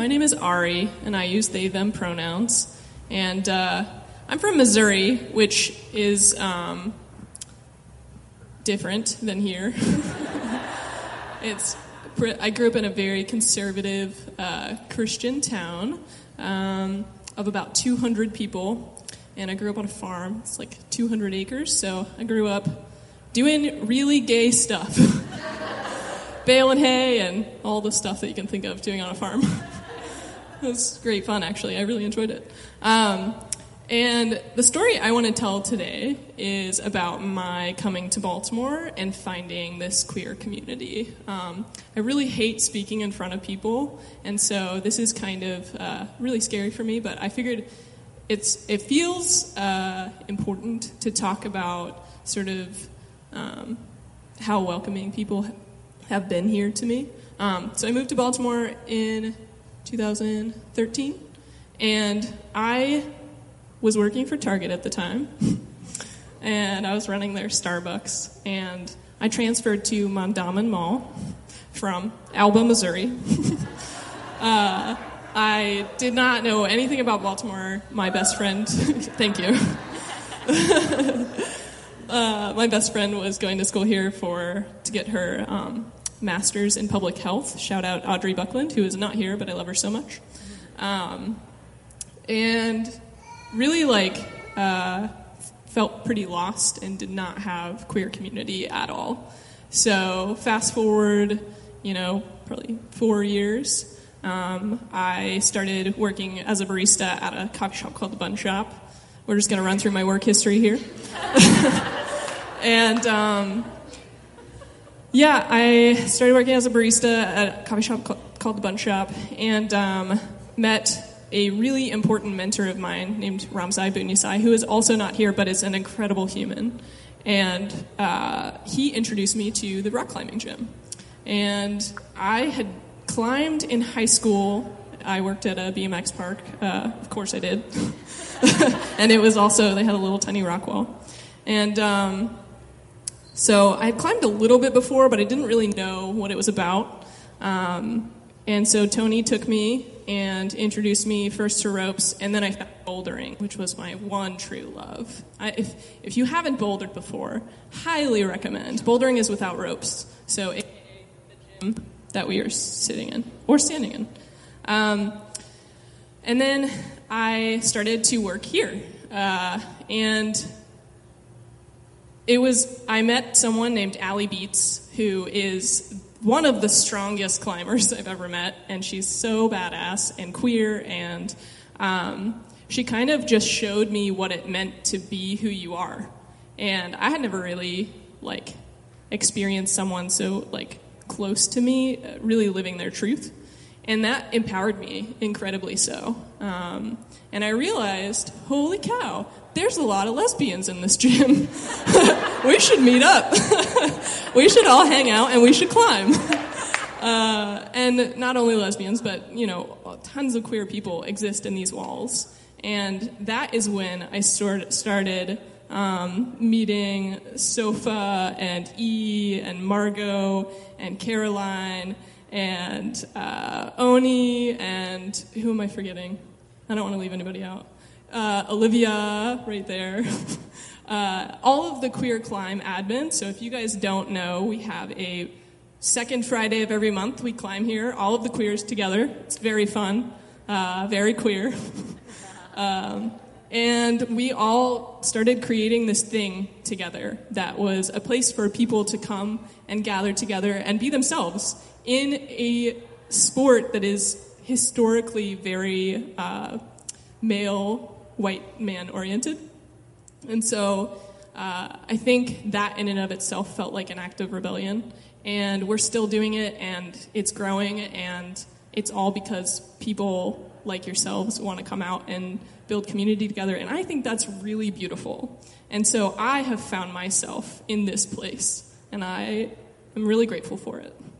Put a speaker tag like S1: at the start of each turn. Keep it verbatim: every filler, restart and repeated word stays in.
S1: my name is Ari, and I use they, them pronouns. And uh, I'm from Missouri, which is um, different than here. it's I grew up in a very conservative uh, Christian town um, of about two hundred people, and I grew up on a farm. It's like two hundred acres, so I grew up doing really gay stuff. Baling hay and all the stuff that you can think of doing on a farm. It was great fun, actually. I really enjoyed it. Um, and the story I want to tell today is about my coming to Baltimore and finding this queer community. Um, I really hate speaking in front of people, and so this is kind of uh, really scary for me, but I figured it's it feels uh, important to talk about sort of um, how welcoming people have been here to me. Um, so I moved to Baltimore in two thousand thirteen, and I was working for Target at the time, and I was running their Starbucks, and I transferred to Mondawmin Mall from Alba, Missouri. uh, I did not know anything about Baltimore. My best friend, thank you. uh, my best friend was going to school here for to get her um, master's in public health. Shout out Audrey Buckland, who is not here, but I love her so much. Um, and really, like, uh, felt pretty lost and did not have queer community at all. So fast forward, you know, probably four years, um, I started working as a barista at a coffee shop called The Bun Shop. We're just going to run through my work history here. and, um... Yeah, I started working as a barista at a coffee shop called The Bun Shop, and um, met a really important mentor of mine named Ramsai Bunyasai, who is also not here, but is an incredible human. And uh, he introduced me to the rock climbing gym. And I had climbed in high school. I worked at a B M X park. Uh, of course I did. And it was also, they had a little tiny rock wall. And Um, So I had climbed a little bit before, but I didn't really know what it was about. Um, and so Tony took me and introduced me first to ropes, and then I found bouldering, which was my one true love. I, if, if you haven't bouldered before, highly recommend. Bouldering is without ropes, so aka the gym that we are sitting in, or standing in. Um, and then I started to work here, uh, and It was, I met someone named Allie Beats, who is one of the strongest climbers I've ever met, and she's so badass and queer, and um, she kind of just showed me what it meant to be who you are. And I had never really, like, experienced someone so, like, close to me, uh, really living their truth. And that empowered me incredibly so. Um, and I realized, holy cow, there's a lot of lesbians in this gym. We should meet up. We should all hang out and we should climb. Uh, and not only lesbians, but, you know, tons of queer people exist in these walls. And that is when I start, started um, meeting Sofa and E and Margot and Caroline and uh, Oni and who am I forgetting? I don't want to leave anybody out. Uh, Olivia, right there. uh, all of the Queer Climb admin. So if you guys don't know, we have a second Friday of every month. We climb here, all of the queers together. It's very fun, uh, very queer. um, and we all started creating this thing together that was a place for people to come and gather together and be themselves in a sport that is historically very uh, male, white man oriented. And so uh, I think that in and of itself felt like an act of rebellion. And we're still doing it, and it's growing, and it's all because people like yourselves want to come out and build community together. And I think that's really beautiful. And so I have found myself in this place, and I am really grateful for it.